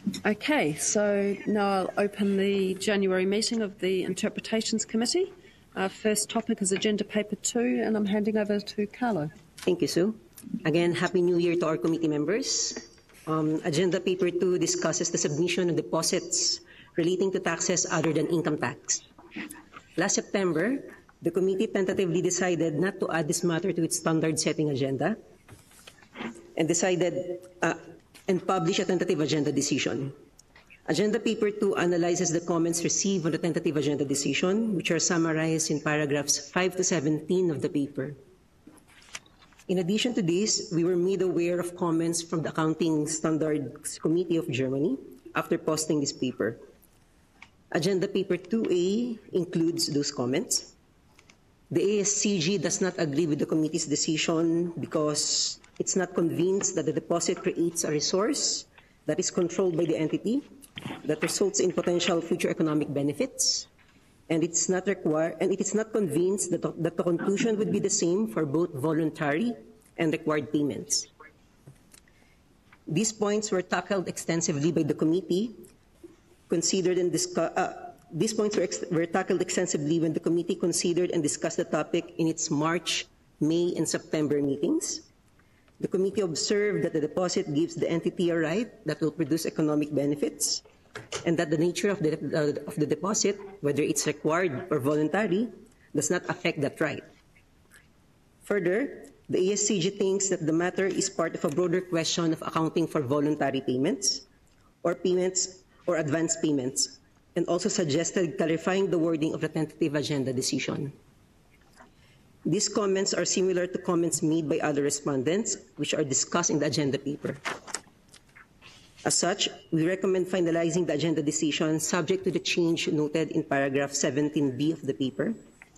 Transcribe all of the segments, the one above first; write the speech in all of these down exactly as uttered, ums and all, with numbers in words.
Okay, so now I'll open the January meeting of the Interpretations Committee. Our first topic is Agenda Paper two, and I'm handing over to Carlo. Thank you, Sue. Again, Happy New Year to our committee members. Um, Agenda Paper two discusses the submission of deposits relating to taxes other than income tax. Last September, the committee tentatively decided not to add this matter to its standard-setting agenda and decided uh, and publish a tentative agenda decision. Agenda Paper two analyzes the comments received on the tentative agenda decision, which are summarized in paragraphs five to seventeen of the paper. In addition to this, we were made aware of comments from the Accounting Standards Committee of Germany after posting this paper. Agenda Paper two A includes those comments. The A S C G does not agree with the committee's decision because it's not convinced that the deposit creates a resource that is controlled by the entity that results in potential future economic benefits, and it's not required, and it is not convinced that the, that the conclusion would be the same for both voluntary and required payments. These points were tackled extensively by the committee, considered and discussed. Uh, these points were, ex were tackled extensively when the committee considered and discussed the topic in its March, May, and September meetings. The committee observed that the deposit gives the entity a right that will produce economic benefits, and that the nature of the, uh, of the deposit, whether it's required or voluntary, does not affect that right. Further, the A S C G thinks that the matter is part of a broader question of accounting for voluntary payments or payments or advance payments, and also suggested clarifying the wording of the tentative agenda decision. These comments are similar to comments made by other respondents, which are discussed in the agenda paper. As such, we recommend finalizing the agenda decision subject to the change noted in paragraph seventeen B of the paper.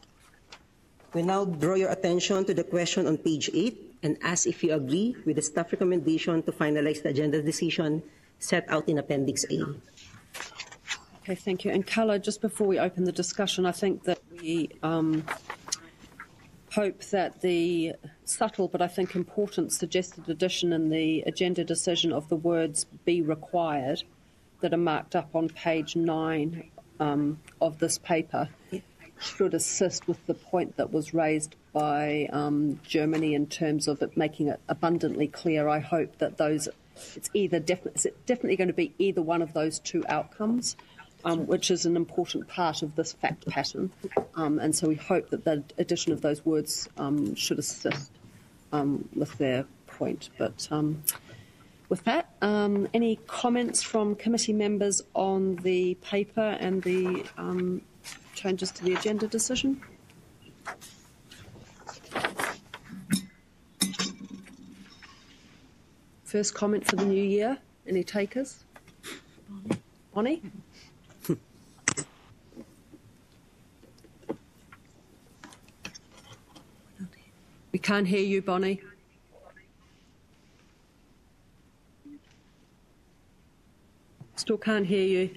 We now draw your attention to the question on page eight and ask if you agree with the staff recommendation to finalize the agenda decision set out in Appendix A. Okay, thank you. And Carlo, just before we open the discussion, I think that we um, hope that the subtle but I think important suggested addition in the agenda decision of the words "be required" that are marked up on page nine um, of this paper should assist with the point that was raised by um, Germany in terms of it making it abundantly clear. I hope that those it's either defi it's definitely going to be either one of those two outcomes, Um, which is an important part of this fact pattern. Um, and so we hope that the addition of those words um, should assist um, with their point. But um, with that, um, any comments from committee members on the paper and the um, changes to the agenda decision? First comment for the new year. Any takers? Bonnie? We can't hear you, Bonnie. Still can't hear you.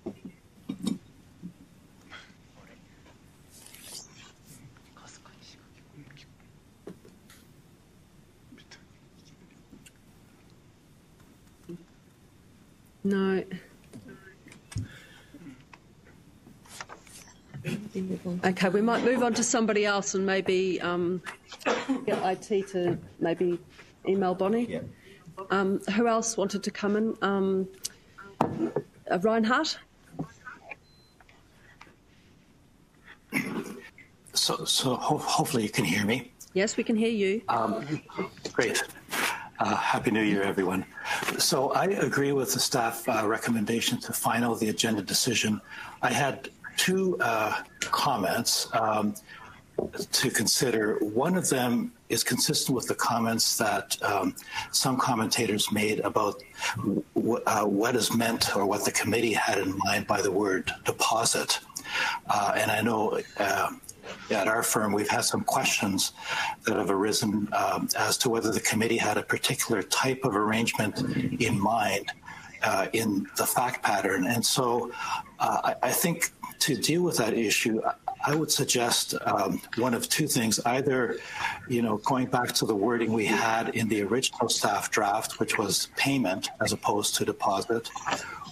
No. Okay, we might move on to somebody else and maybe um, get I T to maybe email Bonnie. Yeah. Um, who else wanted to come in? Um, uh, Reinhardt? So, so ho hopefully you can hear me. Yes, we can hear you. Um, great. Uh, Happy New Year, everyone. So I agree with the staff uh, recommendation to final the agenda decision. I had two uh, comments um, to consider. One of them is consistent with the comments that um, some commentators made about uh, what is meant or what the committee had in mind by the word deposit. Uh, and I know uh, at our firm we've had some questions that have arisen um, as to whether the committee had a particular type of arrangement in mind uh, in the fact pattern. And so uh, I, I think to deal with that issue, I would suggest um, one of two things, either, you know, going back to the wording we had in the original staff draft, which was payment as opposed to deposit,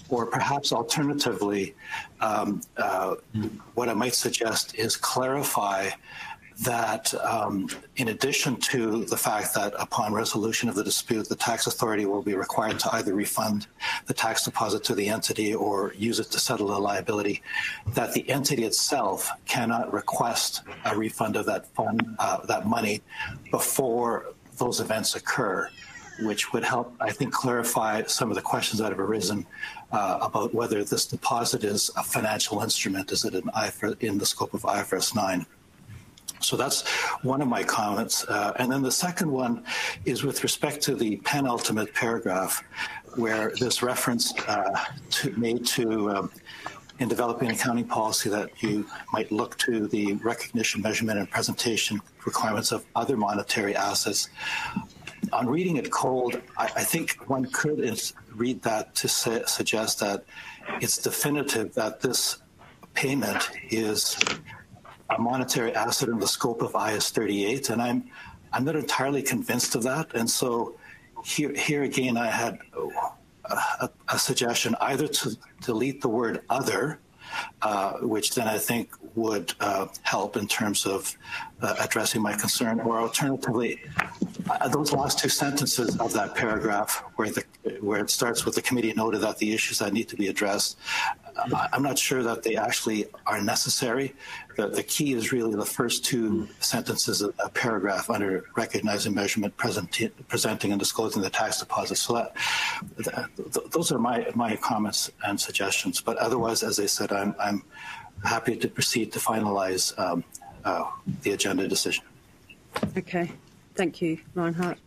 Or perhaps alternatively, um, uh, what I might suggest is clarify that um, in addition to the fact that upon resolution of the dispute, the tax authority will be required to either refund the tax deposit to the entity or use it to settle the liability, that the entity itself cannot request a refund of that fund, uh, that money before those events occur, which would help, I think, clarify some of the questions that have arisen uh, about whether this deposit is a financial instrument. Is it an I F R S, in the scope of I F R S nine? So that's one of my comments. Uh, and then the second one is with respect to the penultimate paragraph, where there's reference uh, to, made to, um, in developing an accounting policy, that you might look to the recognition, measurement, and presentation requirements of other monetary assets. On reading it cold, I, I think one could is read that to say, suggest that it's definitive that this payment is a monetary asset in the scope of I S thirty-eight, and I'm I'm not entirely convinced of that. And so here here again, I had a, a suggestion either to delete the word other, uh, which then I think would uh, help in terms of uh, addressing my concern, or alternatively, uh, those last two sentences of that paragraph where the where it starts with the committee noted that the issues that need to be addressed, uh, I'm not sure that they actually are necessary. The, the key is really the first two sentences of a paragraph under recognizing, measurement, present, presenting, and disclosing the tax deposit. So that, that those are my my comments and suggestions. But otherwise, as I said, I'm I'm happy to proceed to finalize um, uh, the agenda decision. Okay, thank you, Reinhardt.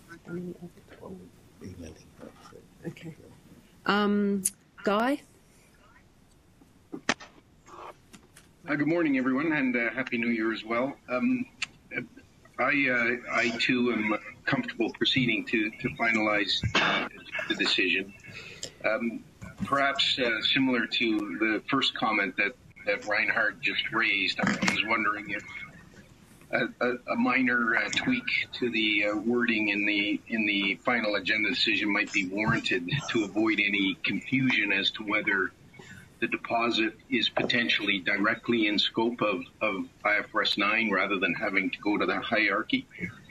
Okay, um, Guy. Uh, good morning, everyone, and uh, Happy New Year as well. Um, I, uh, I too am comfortable proceeding to, to finalize uh, the decision. Um, perhaps uh, similar to the first comment that, that Reinhardt just raised, I was wondering if a, a, a minor uh, tweak to the uh, wording in the in the final agenda decision might be warranted to avoid any confusion as to whether the deposit is potentially directly in scope of, of I F R S nine rather than having to go to the hierarchy.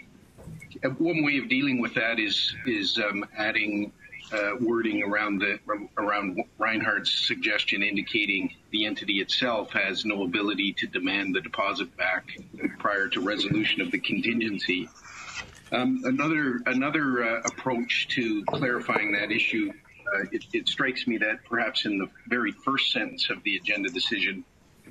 One way of dealing with that is is um, adding uh, wording around the around Reinhardt's suggestion, indicating the entity itself has no ability to demand the deposit back prior to resolution of the contingency. Um, another another uh, approach to clarifying that issue. Uh, it, it strikes me that perhaps in the very first sentence of the agenda decision,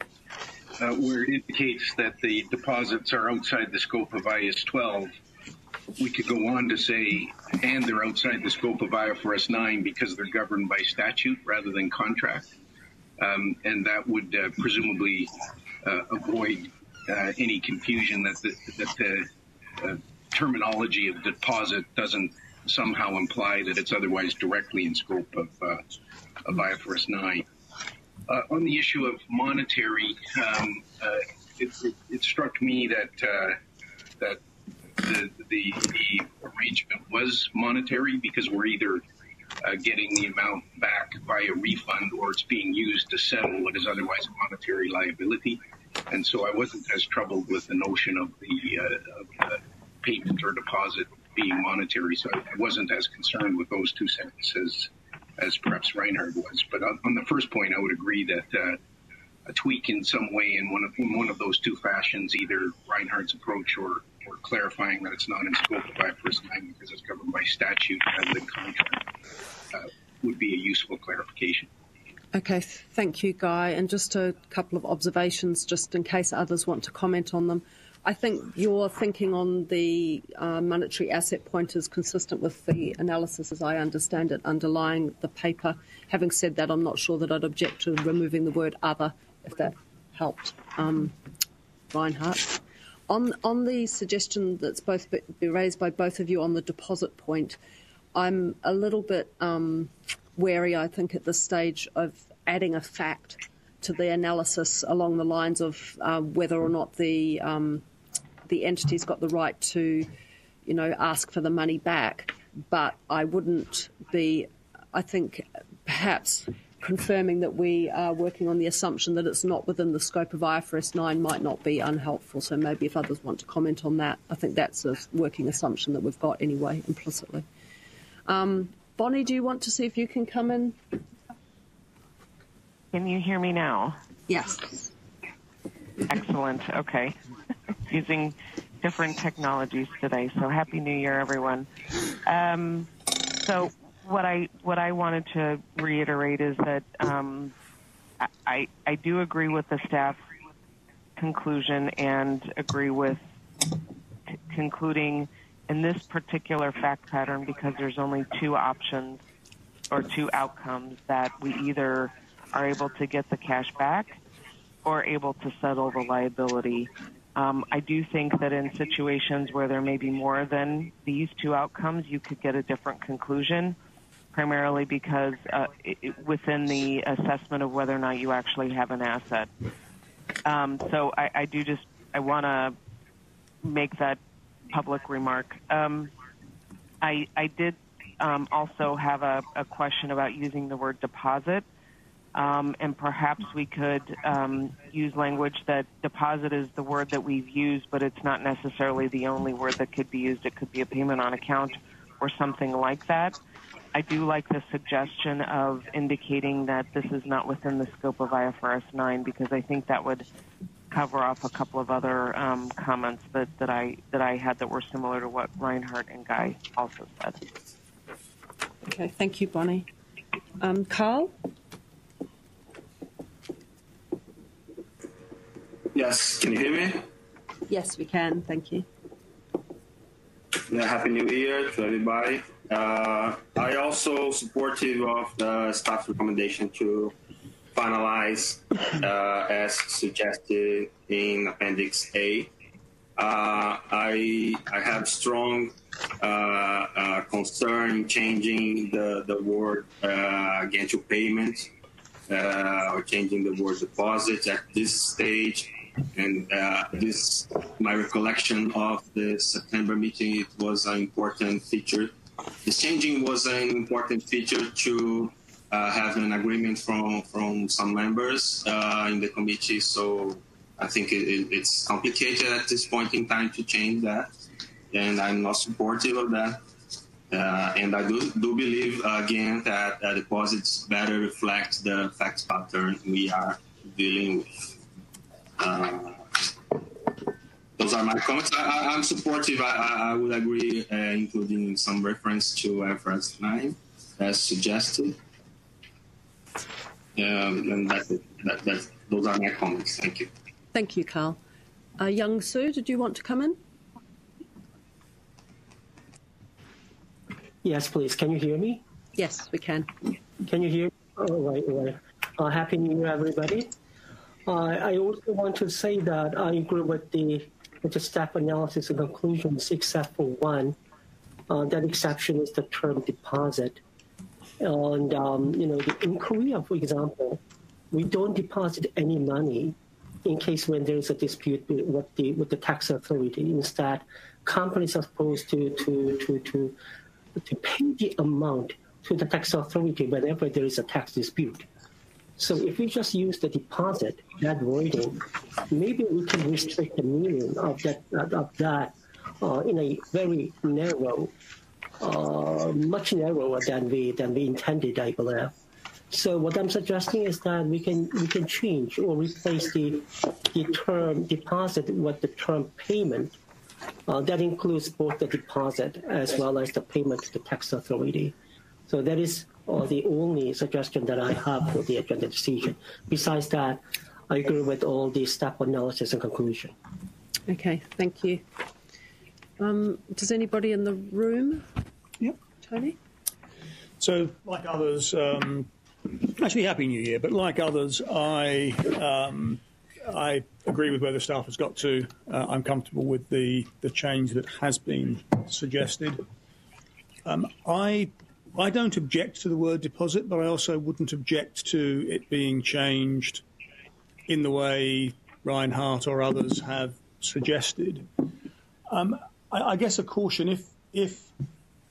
uh, where it indicates that the deposits are outside the scope of I S twelve, we could go on to say, and they're outside the scope of I F R S nine because they're governed by statute rather than contract. Um, and that would uh, presumably uh, avoid uh, any confusion that the, that the uh, terminology of deposit doesn't somehow imply that it's otherwise directly in scope of, uh, of I F R S nine. Uh, on the issue of monetary, um, uh, it, it, it struck me that uh, that the, the the arrangement was monetary because we're either uh, getting the amount back via refund or it's being used to settle what is otherwise a monetary liability. And so I wasn't as troubled with the notion of the, uh, of the payment or deposit being monetary, so I wasn't as concerned with those two sentences as perhaps Reinhardt was. But on, on the first point, I would agree that uh, a tweak in some way in one of in one of those two fashions, either Reinhardt's approach or, or clarifying that it's not in scope of I F R S nine because it's governed by statute rather than contract, uh, would be a useful clarification. Okay, thank you, Guy. And just a couple of observations, just in case others want to comment on them. I think your thinking on the uh, monetary asset point is consistent with the analysis, as I understand it, underlying the paper. Having said that, I'm not sure that I'd object to removing the word other, if that helped, um, Reinhardt. On, on the suggestion that's both be raised by both of you on the deposit point, I'm a little bit um, wary, I think, at this stage of adding a fact to the analysis along the lines of uh, whether or not the um, the entity's got the right to, you know, ask for the money back. But I wouldn't be, I think perhaps confirming that we are working on the assumption that it's not within the scope of I F R S nine might not be unhelpful. So maybe if others want to comment on that, I think that's a working assumption that we've got anyway, implicitly. Um, Bonnie, do you want to see if you can come in? Can you hear me now? Yes. Excellent. Okay. Using different technologies today. So Happy New Year, everyone. Um, so what I what I wanted to reiterate is that um, I I do agree with the staff conclusion and agree with c- concluding in this particular fact pattern, because there's only two options or two outcomes, that we either are able to get the cash back or able to settle the liability. Um, I do think that in situations where there may be more than these two outcomes, you could get a different conclusion, primarily because uh, it, within the assessment of whether or not you actually have an asset. Um, so I, I do just, I want to make that public remark. Um, I, I did um, also have a, a question about using the word deposit. Um, and perhaps we could um, use language that deposit is the word that we've used, but it's not necessarily the only word that could be used. It could be a payment on account or something like that. I do like the suggestion of indicating that this is not within the scope of I F R S nine, because I think that would cover off a couple of other um, comments that, that I that I had that were similar to what Reinhardt and Guy also said. Okay, thank you, Bonnie. Um, Carl? Yes, can you hear me? Yes, we can. Thank you. Yeah, Happy New Year to everybody. Uh, I also supportive of the staff recommendation to finalize uh, as suggested in Appendix A. Uh, I I have strong uh, uh, concern changing the the word uh, guarantee payment uh, or changing the word deposit at this stage. And uh, this, my recollection of the September meeting, it was an important feature. This changing was an important feature to uh, have an agreement from from some members uh, in the committee. So I think it, it, it's complicated at this point in time to change that, and I'm not supportive of that. Uh, and I do, do believe uh, again that uh, deposits better reflect the fact pattern we are dealing with. Uh, those are my comments. I, I, I'm supportive. I, I would agree, uh, including some reference to I F R S nine as suggested. Um, and that's it. That, that, those are my comments. Thank you. Thank you, Carl. Uh, Young Soo, did you want to come in? Yes, please. Can you hear me? Yes, we can. Can you hear me? All right, all right. Uh, Happy New Year, everybody. Uh, I also want to say that I agree with the, with the staff analysis and conclusions, except for one. Uh, that exception is the term deposit. And, um, you know, the, in Korea, for example, we don't deposit any money in case when there is a dispute with the, with the tax authority. Instead, companies are supposed to, to, to, to, to pay the amount to the tax authority whenever there is a tax dispute. So if we just use the deposit, that wording, maybe we can restrict the meaning of that of that uh, in a very narrow, uh, much narrower than we than we intended, I believe. So what I'm suggesting is that we can we can change or replace the the term deposit with the term payment. Uh, that includes both the deposit as well as the payment to the tax authority. So that is uh, the only suggestion that I have for the agenda decision. Besides that, I agree with all the staff analysis and conclusion. Okay, thank you. Um, does anybody in the room? Yep. Tony? So, like others, um, actually, Happy New Year, but like others, I um, I agree with where the staff has got to. Uh, I'm comfortable with the, the change that has been suggested. Um, I I don't object to the word deposit, but I also wouldn't object to it being changed in the way Reinhardt or others have suggested. Um, I, I guess a caution, if if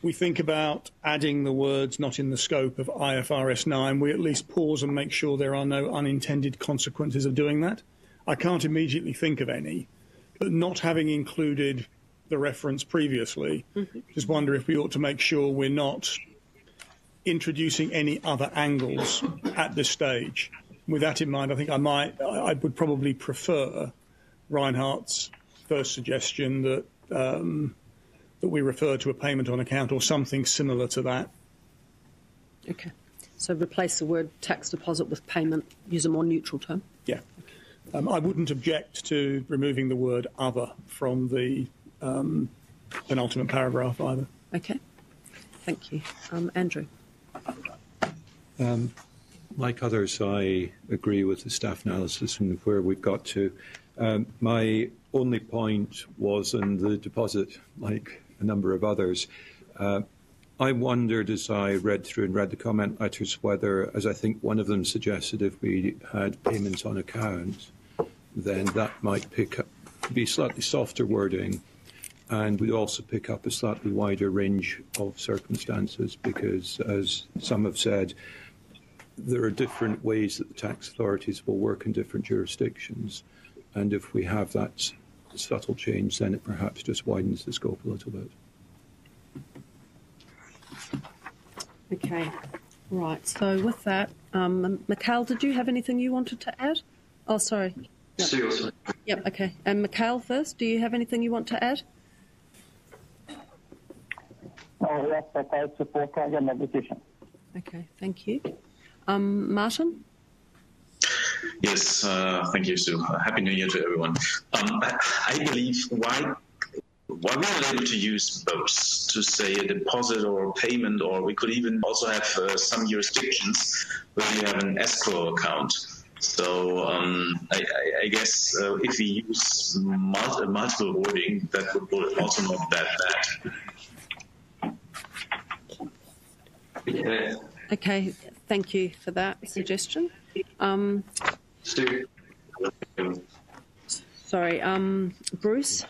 we think about adding the words not in the scope of I F R S nine, we at least pause and make sure there are no unintended consequences of doing that. I can't immediately think of any, but not having included the reference previously, mm-hmm. just wonder if we ought to make sure we're not introducing any other angles at this stage. With that in mind, I think I might, I would probably prefer Reinhardt's first suggestion that um, that we refer to a payment on account or something similar to that. Okay. So replace the word tax deposit with payment, use a more neutral term? Yeah. Um, I wouldn't object to removing the word other from the um, penultimate paragraph either. Okay. Thank you. Um, Andrew. Um, like others, I agree with the staff analysis and where we've got to. Um, my only point was in the deposit, like a number of others. Uh, I wondered as I read through and read the comment letters whether, as I think one of them suggested, if we had payments on account, then that might pick up, be slightly softer wording, and we also pick up a slightly wider range of circumstances because, as some have said, there are different ways that the tax authorities will work in different jurisdictions, and if we have that subtle change, then it perhaps just widens the scope a little bit. Okay, right. So with that, um, Mikhail, did you have anything you wanted to add? Oh, sorry. Yep. Seriously. Yep, okay. And Mikhail first, do you have anything you want to add? Oh, yes, I support the agenda decision. Okay, thank you. Um, Martin? Yes, uh, thank you, Sue. Uh, Happy New Year to everyone. Um, I, I believe why why we're not able to use both to say a deposit or a payment, or we could even also have uh, some jurisdictions where you have an escrow account. So um, I, I, I guess uh, if we use multi, multiple wording, that would also not be that bad. Okay. Okay, thank you for that suggestion. Um, Stu. Sorry, um, Bruce?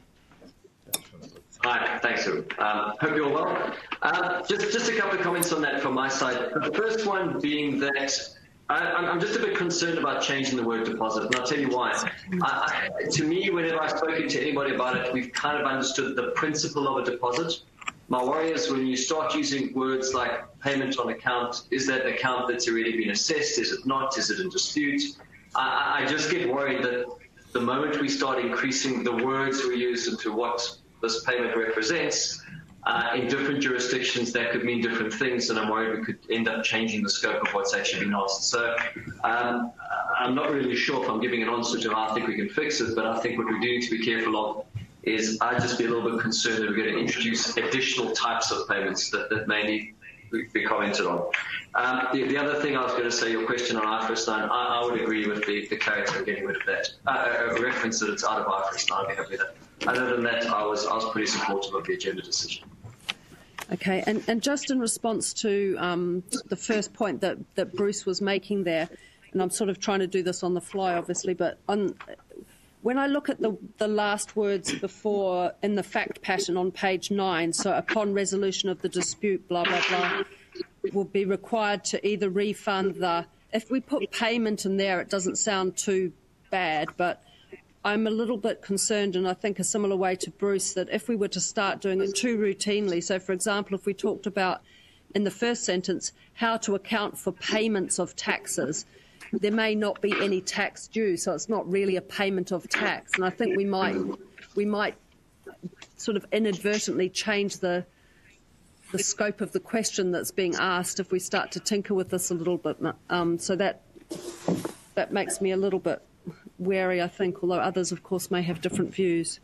Hi, thanks, Sue. Um, hope you're well. Uh, just, just a couple of comments on that from my side. The first one being that I, I'm just a bit concerned about changing the word deposit, and I'll tell you why. I, I, to me, whenever I've spoken to anybody about it, we've kind of understood the principle of a deposit. My worry is when you start using words like payment on account, is that an account that's already been assessed? Is it not? Is it in dispute? I, I just get worried that the moment we start increasing the words we use into what this payment represents, uh, in different jurisdictions that could mean different things, and I'm worried we could end up changing the scope of what's actually been asked. So um, I'm not really sure if I'm giving an answer to how I think we can fix it, but I think what we do need to be careful of is I'd just be a little bit concerned that we're going to introduce additional types of payments that, that may need to be commented on. Um, the, the other thing I was going to say, your question on I F R S nine, I, I would agree with the, the character of getting rid of that. Uh, a reference that it's out of I F R S nine, I'd be happy with that. Other than that, I was, I was pretty supportive of the agenda decision. Okay, and, and just in response to um, the first point that, that Bruce was making there, and I'm sort of trying to do this on the fly, obviously, but on, when I look at the, the last words before in the fact pattern on page nine, so upon resolution of the dispute, blah, blah, blah, will be required to either refund the, if we put payment in there, it doesn't sound too bad, but I'm a little bit concerned, and I think a similar way to Bruce, that if we were to start doing it too routinely, so for example, if we talked about in the first sentence how to account for payments of taxes, there may not be any tax due, so it's not really a payment of tax. And I think we might we might sort of inadvertently change the the scope of the question that's being asked if we start to tinker with this a little bit. Um, so that that makes me a little bit wary, I think, although others, of course, may have different views.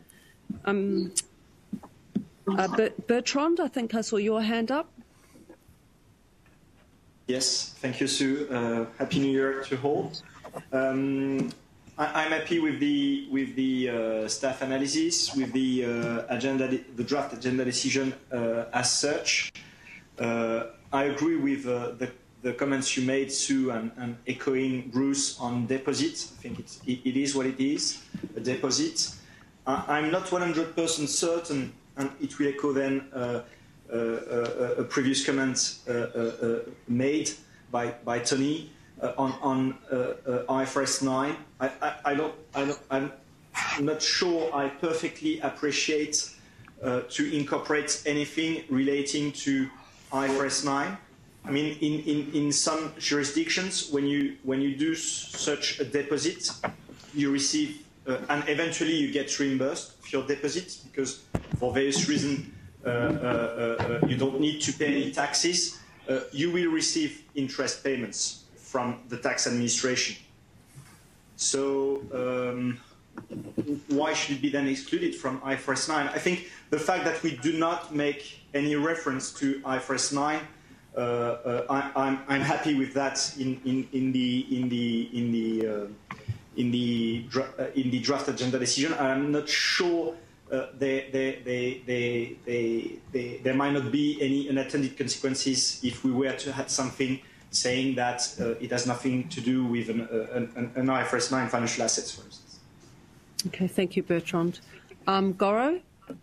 Um, uh, Bertrand, I think I saw your hand up. Yes, thank you, Sue. Uh, Happy New Year to all. Um, I, I'm happy with the with the uh, staff analysis, with the uh, agenda, the draft agenda decision uh, as such. Uh, I agree with uh, the. the comments you made, Sue, and, and echoing Bruce on deposit. I think it's, it, it is what it is, a deposit. Uh, I'm not one hundred percent certain, and it will echo then uh, uh, a previous comment uh, uh, made by by Tony uh, on on uh, uh, I F R S nine. I, I, I don't I don't I'm not sure I perfectly appreciate uh, to incorporate anything relating to I F R S nine. I mean, in, in, in some jurisdictions, when you when you do such a deposit, you receive uh, and eventually you get reimbursed for your deposit because for various reasons uh, uh, uh, you don't need to pay any taxes. Uh, you will receive interest payments from the tax administration. So um, why should it be then excluded from I F R S nine? I think the fact that we do not make any reference to I F R S nine. Uh, uh, I, I'm, I'm happy with that in, in, in the in the in the uh, in the dra uh, in the draft agenda decision. I'm not sure uh, they, they, they, they, they, they, there might not be any unintended consequences if we were to have something saying that uh, it has nothing to do with an, uh, an, an I F R S nine financial assets, for instance. Okay, thank you, Bertrand. Um, Goro?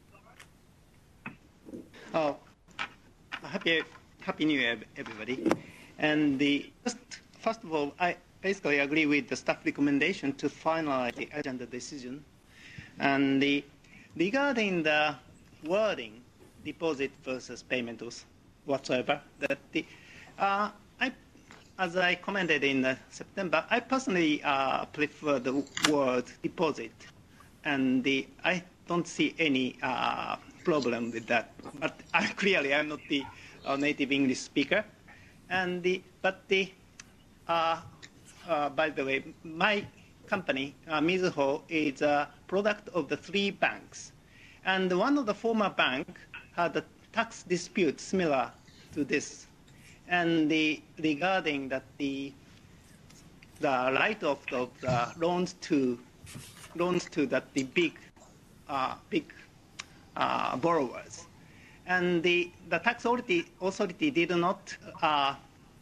Oh, happy. Happy New Year, everybody. And the first, first of all, I basically agree with the staff recommendation to finalize the agenda decision. And the, regarding the wording, deposit versus payment whatsoever, that the, uh, I, as I commented in uh, September, I personally uh, prefer the word deposit, and the, I don't see any uh, problem with that. But I, clearly, I'm not the a native English speaker, and the but the uh, uh, by the way, my company uh, Mizuho is a product of the three banks, and one of the former bank had a tax dispute similar to this, and the regarding that the the write-off of the loans to loans to that the big uh, big uh, borrowers. And the, the tax authority, authority did not uh,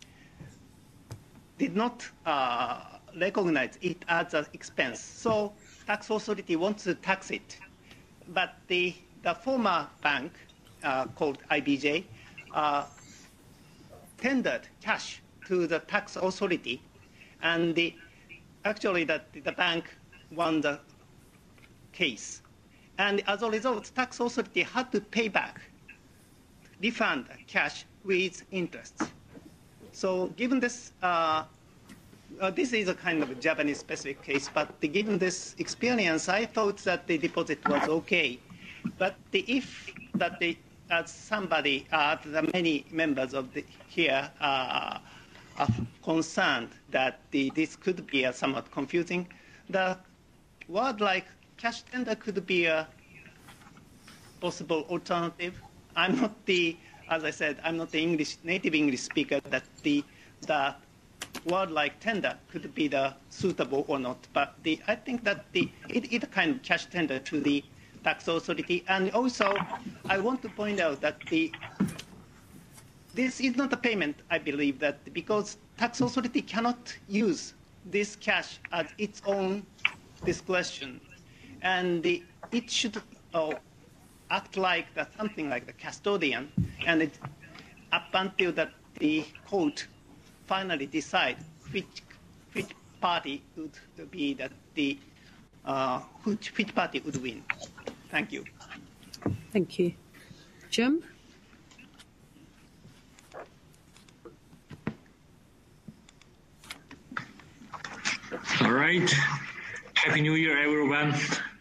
did not uh, recognize it as an expense. So tax authority wants to tax it, but the the former bank uh, called I B J uh, tendered cash to the tax authority, and the actually that the bank won the case, and as a result, tax authority had to pay back. Refund cash with interest. So given this, uh, uh, this is a kind of a Japanese specific case, but the, given this experience, I thought that the deposit was okay. But the, if that the, as somebody, uh, the many members of the here uh, are concerned that the, this could be a somewhat confusing, the word like cash tender could be a possible alternative. I'm not the, as I said, I'm not the English native English speaker that the the word like tender could be the suitable or not. But the I think that the it is a kind of cash tender to the tax authority. And also, I want to point out that the this is not a payment. I believe that because tax authority cannot use this cash as its own discretion, and the, it should. Oh, act like that, something like the custodian, and it, up until that the court finally decide which which party would be that the uh, which which party would win. Thank you. Thank you, Jim. All right. Happy New Year, everyone.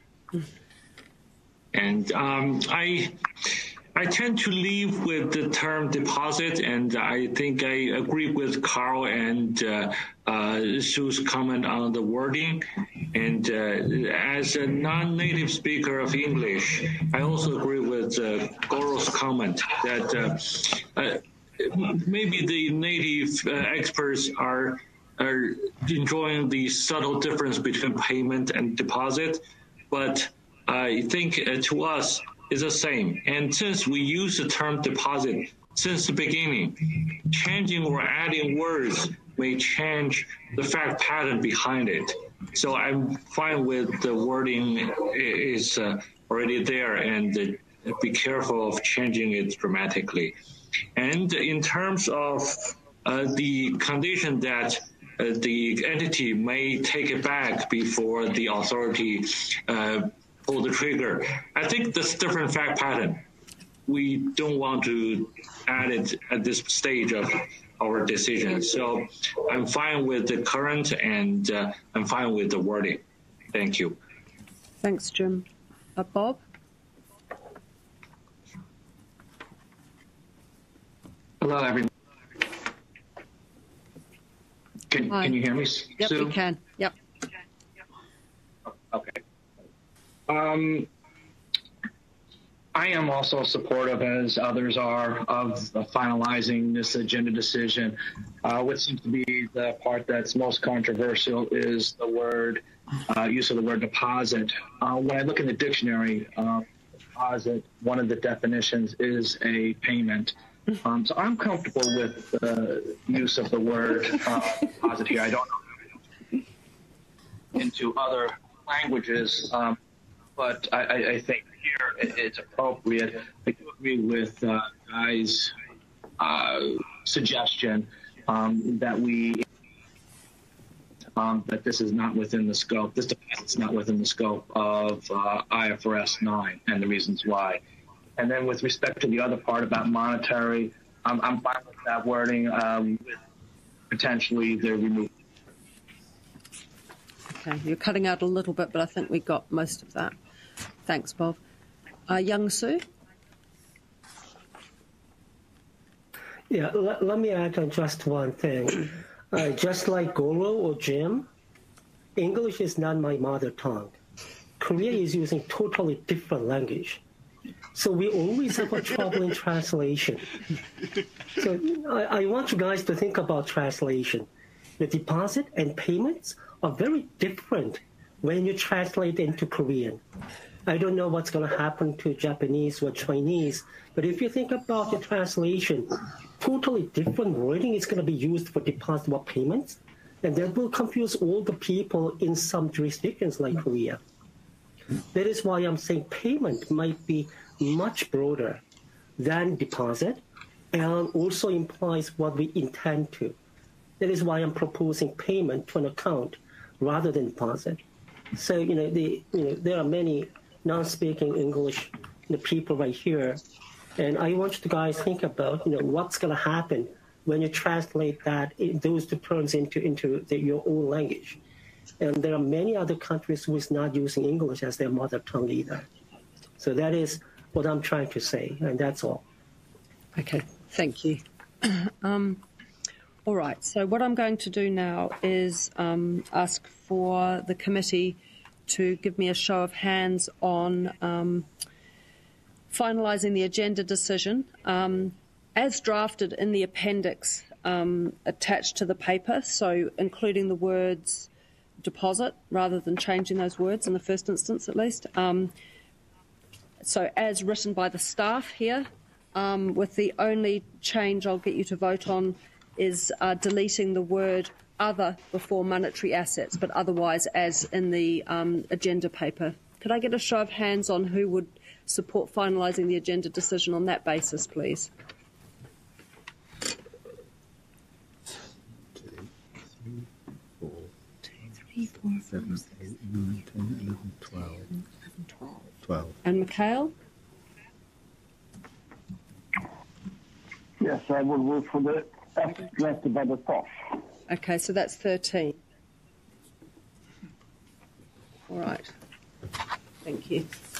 And um, I, I tend to leave with the term deposit, and I think I agree with Carl and uh, uh, Sue's comment on the wording. And uh, as a non-native speaker of English, I also agree with uh, Goro's comment that uh, uh, maybe the native uh, experts are are enjoying the subtle difference between payment and deposit, but I think uh, to us is the same. And since we use the term deposit since the beginning, changing or adding words may change the fact pattern behind it. So I'm fine with the wording is uh, already there, and the be careful of changing it dramatically. And in terms of uh, the condition that uh, the entity may take it back before the authority uh, pull the trigger, I think that's a different fact pattern. We don't want to add it at this stage of our decision. So I'm fine with the current, and uh, I'm fine with the wording. Thank you. Thanks, Jim. Uh, Bob? Hello, everyone. Can, can you hear me, Yep, Sue? we can. Yep. Okay. Um, I am also supportive, as others are, of finalizing this agenda decision. Uh, what seems to be the part that's most controversial is the word, uh, use of the word deposit. Uh, when I look in the dictionary, uh, deposit, one of the definitions is a payment. Um, so I'm comfortable with the use of the word uh, deposit here. I don't know into other languages, um, but I, I, I think here it, it's appropriate. I do agree with uh, Guy's uh, suggestion um, that we um, that this is not within the scope. This deposit's not within the scope of uh, I F R S nine, and the reasons why. And then with respect to the other part about monetary, um, I'm fine with that wording um, with potentially the removal. Okay, you're cutting out a little bit, but I think we got most of that. Thanks, Bob. Uh, Young Sue? Yeah, let, let me add on just one thing. Uh, just like Goro or Jim, English is not my mother tongue. Korea is using totally different language. So we always have a trouble in translation. So I, I want you guys to think about translation. The deposit and payments are very different when you translate into Korean. I don't know what's going to happen to Japanese or Chinese, but if you think about the translation, totally different wording is going to be used for deposit or payments, and that will confuse all the people in some jurisdictions like Korea. That is why I'm saying payment might be much broader than deposit and also implies what we intend to. That is why I'm proposing payment to an account rather than deposit. So, you know, the, you know there are many non-speaking English you know, people right here, and I want you guys to think about, you know, what's going to happen when you translate that, those two terms into, into the, your own language. And there are many other countries who is not using English as their mother tongue either. So that is what I'm trying to say, and that's all. Okay, thank you. Um, all right, so what I'm going to do now is um, ask for the committee to give me a show of hands on um, finalising the agenda decision um, as drafted in the appendix um, attached to the paper, so including the words deposit rather than changing those words in the first instance at least. Um, so as written by the staff here, um, with the only change I'll get you to vote on is uh, deleting the word other before monetary assets, but otherwise as in the um, agenda paper. Could I get a show of hands on who would support finalising the agenda decision on that basis, please? Four, seven, eight, nine, ten, eleven, twelve. twelve. And Mikhail? Yes, I will vote for the as drafted by the staff. Okay, so that's thirteen. All right. Thank you.